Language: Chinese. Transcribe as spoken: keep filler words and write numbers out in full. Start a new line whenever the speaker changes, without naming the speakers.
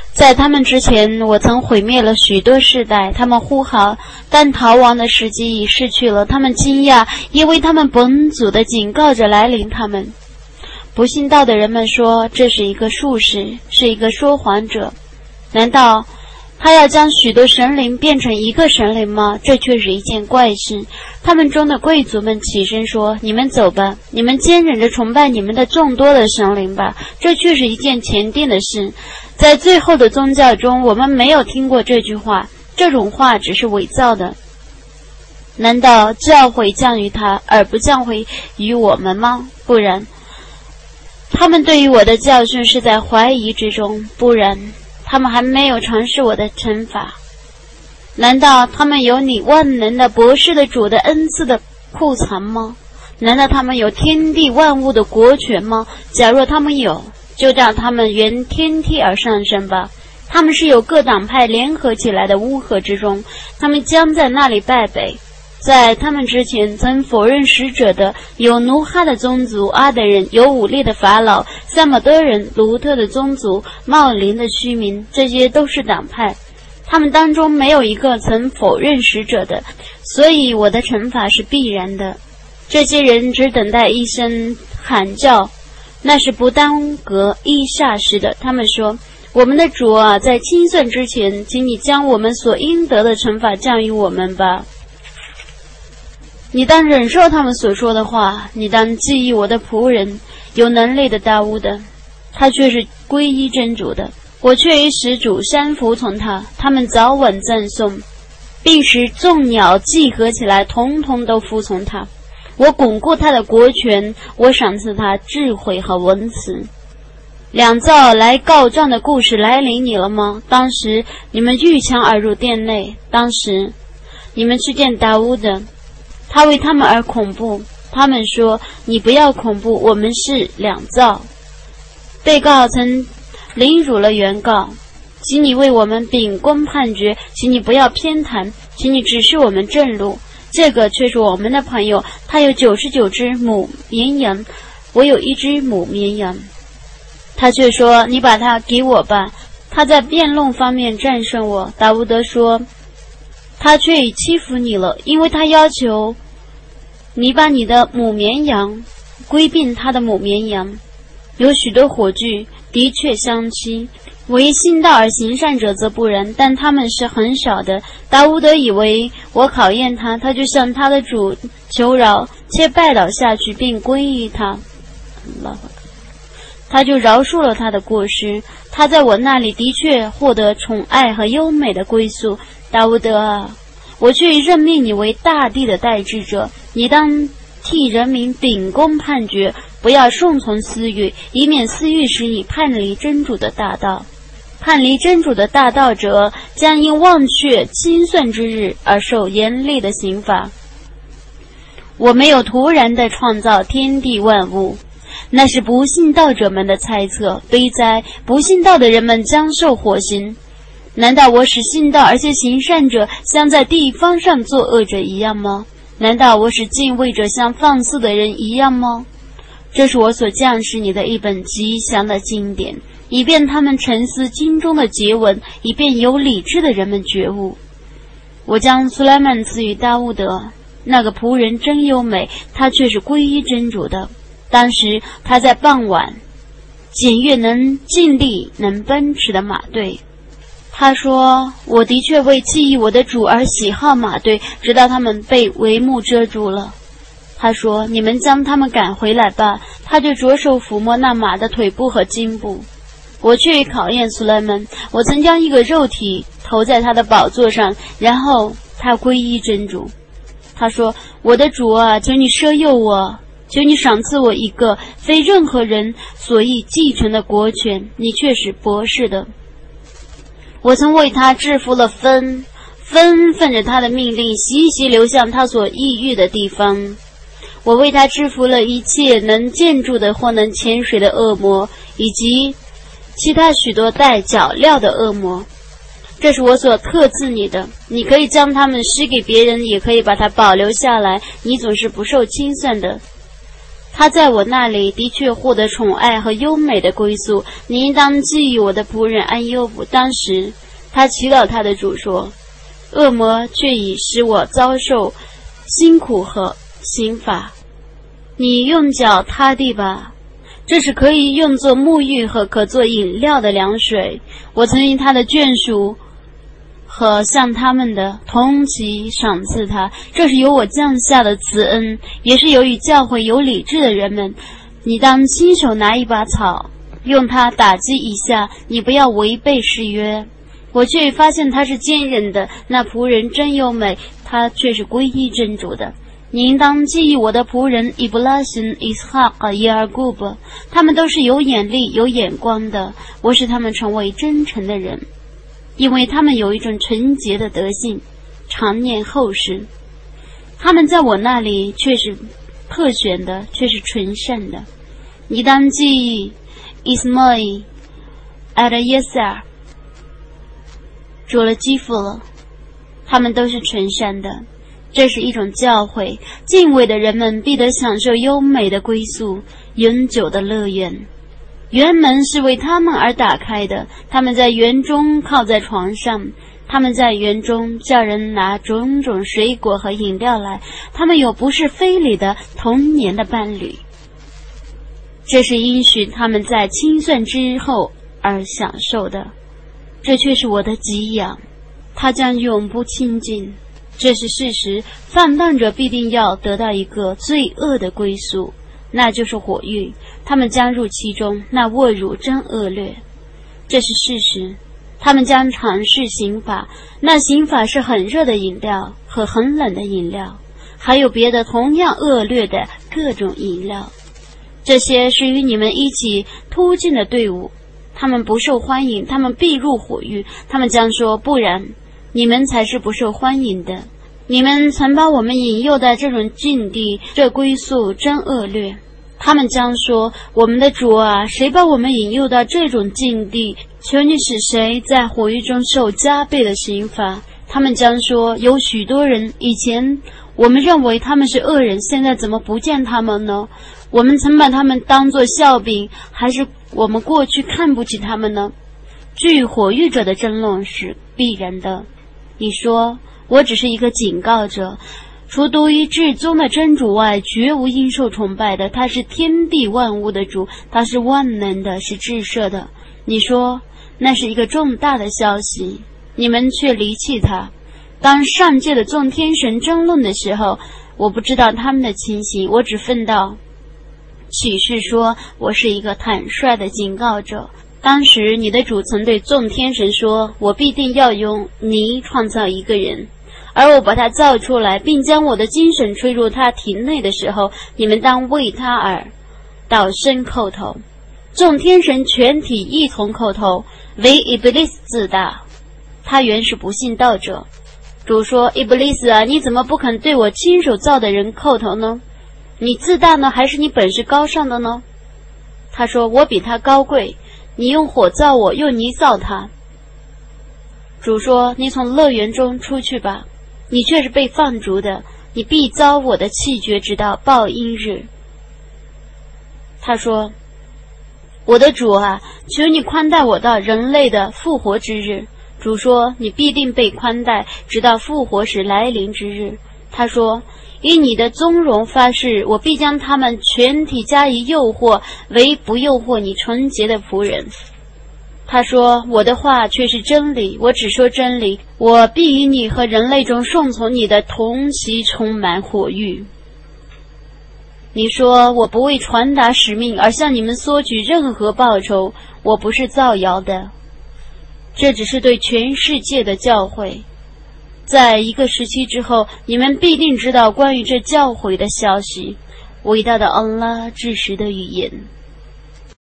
在他们之前，我曾毁灭了许多世代，他们呼号，但逃亡的时机已逝去了。他们惊讶，因为他们本祖的警告者来临他们。不信道的人们说，这是一个术士，是一个说谎者。难道他要将许多神灵变成一个神灵吗？这却是一件怪事。他们中的贵族们起身说，你们走吧，你们坚忍着崇拜你们的众多的神灵吧，这却是一件前定的事。在最后的宗教中，我们没有听过这句话，这种话只是伪造的。难道教诲降于他，而不降诲于我们吗？不然，他们对于我的教训是在怀疑之中，不然他们还没有尝试我的惩罚。难道他们有你万能的博士的主的恩赐的库藏吗？难道他们有天地万物的国权吗？假若他们有，就让他们沿天梯而上升吧。他们是有各党派联合起来的乌合之中，他们将在那里败北。在他们之前曾否认使者的有努哈的宗族阿德人，有武力的法老萨摩德人，卢特的宗族，茂林的虚民，这些都是党派。他们当中没有一个曾否认使者的，所以我的惩罚是必然的。这些人只等待一声喊叫，那是不耽搁一霎时的。他们说，我们的主啊，在清算之前，请你将我们所应得的惩罚降于我们吧。你当忍受他们所说的话，你当记忆我的仆人有能力的大乌的，他却是皈依真主的，我却与始主山服从他。他们早晚赞颂，并使众鸟集合起来，统统都服从他。我巩固他的国权，我赏赐他智慧和文辞。两造来告状的故事来临你了吗？当时你们逾墙而入殿内，当时你们去见达乌的，他为他们而恐怖。他们说，你不要恐怖，我们是两造。被告曾凌辱了原告，请你为我们秉公判决，请你不要偏袒，请你指示我们正路。这个却是我们的朋友，他有九十九只母绵羊，我有一只母绵羊。他却说，你把它给我吧。他在辩论方面战胜我。达乌德说，他却已欺负你了，因为他要求你把你的母绵羊归并他的母绵羊。有许多火炬的确相欺，唯信道而行善者则不然，但他们是很少的。达乌德以为我考验他，他就向他的主求饶，且拜倒下去并皈依他，他就饶恕了他的过失。他在我那里的确获得宠爱和优美的归宿。达乌德啊，我却任命你为大地的代志者，你当替人民秉公判决，不要顺从私欲，以免私欲使你叛离真主的大道。叛离真主的大道者，将因忘却清算之日而受严厉的刑罚。我没有突然地创造天地万物，那是不信道者们的猜测。悲哉，不信道的人们将受火刑。难道我使信道而且行善者像在地方上作恶者一样吗？难道我使敬畏者像放肆的人一样吗？这是我所降示你的一本吉祥的经典，以便他们沉思经中的结文，以便有理智的人们觉悟。我将苏莱曼赐予大乌德，那个仆人真优美，他却是皈依真主的。当时他在傍晚检阅能尽力能奔驰的马队。他说，我的确为记忆我的主而喜好马队，直到他们被帷幕遮住了。他说，你们将他们赶回来吧。他就着手抚摸那马的腿部和颈部。我却考验苏莱曼，我曾将一个肉体投在他的宝座上，然后他皈依真主。他说，我的主啊，求你赦宥我，求你赏赐我一个非任何人所易继承的国权，你却是博士的。我曾为他制服了风，风奉着他的命令习习流向他所抑郁的地方。我为他制服了一切能建筑的或能潜水的恶魔，以及其他许多带脚镣的恶魔。这是我所特赐你的，你可以将他们施给别人，也可以把它保留下来，你总是不受清算的。 他在我那里的确获得宠爱和优美的归宿。你应当记忆我的仆人安优卜。当时他祈祷他的主说，恶魔却已使我遭受辛苦和刑罚。你用脚踏地吧，这是可以用作沐浴和可做饮料的凉水。我曾因他的眷属和向他们的同期赏赐他，这是由我降下的慈恩，也是由于教会有理智的人们。你当亲手拿一把草，用它打击一下，你不要违背誓约。我却发现他是坚忍的，那仆人真优美，他却是皈依真主的。你应当记忆我的仆人伊布拉辛、伊斯哈格、耶尔古布，他们都是有眼力、有眼光的。我使他们成为真诚的人，因为他们有一种纯洁的德性，常念后世。他们在我那里却是特选的，却是纯善的。你当记忆伊斯莫伊、艾德耶塞尔、主了基辅了，他们都是纯善的。这是一种教诲，敬畏的人们必得享受优美的归宿，永久的乐园。园门是为他们而打开的，他们在园中靠在床上，他们在园中叫人拿种种水果和饮料来，他们有不是非礼的童年的伴侣。这是应许他们在清算之后而享受的，这却是我的给养，他将永不清净。这是事实，犯难者必定要得到一个罪恶的归宿，那就是火狱，他们将入其中，那侮辱真恶劣。这是事实，他们将尝试刑法，那刑法是很热的饮料和很冷的饮料，还有别的同样恶劣的各种饮料。这些是与你们一起突进的队伍，他们不受欢迎，他们必入火狱。他们将说，不然你们才是不受欢迎的，你们曾把我们引诱在这种境地，这归宿真恶劣。他们将说，我们的主啊，谁把我们引诱到这种境地？求你使谁在火狱中受加倍的刑罚。他们将说，有许多人，以前我们认为他们是恶人，现在怎么不见他们呢？我们曾把他们当作笑柄，还是我们过去看不起他们呢？据火狱者的争论是必然的。你说，我只是一个警告者，除独一至宗的真主外，绝无应受崇拜的。他是天地万物的主，他是万能的，是至赦的。你说，那是一个重大的消息，你们却离弃他。当上界的众天神争论的时候，我不知道他们的情形，我只分到启示说，我是一个坦率的警告者。当时你的主曾对众天神说，我必定要用泥创造一个人，而我把他造出来，并将我的精神吹入他体内的时候，你们当为他而倒身叩头。众天神全体一同叩头，唯伊布利斯自大，他原是不信道者。主说，伊布利斯啊，你怎么不肯对我亲手造的人叩头呢？你自大呢，还是你本是高尚的呢？他说，我比他高贵，你用火造我，用泥造他。主说，你从乐园中出去吧，你却是被放逐的，你必遭我的气绝，直到报应日。他说，我的主啊，求你宽待我到人类的复活之日。主说，你必定被宽待，直到复活时来临之日。他说，以你的宗容发誓，我必将他们全体加以诱惑，唯不诱惑你纯洁的仆人。他说，我的话却是真理，我只说真理，我必与你和人类中顺从你的同期充满火狱。你说，我不为传达使命而向你们索取任何报酬，我不是造谣的，这只是对全世界的教诲。在一个时期之后，你们必定知道关于这教诲的消息。伟大的安拉至实的语言。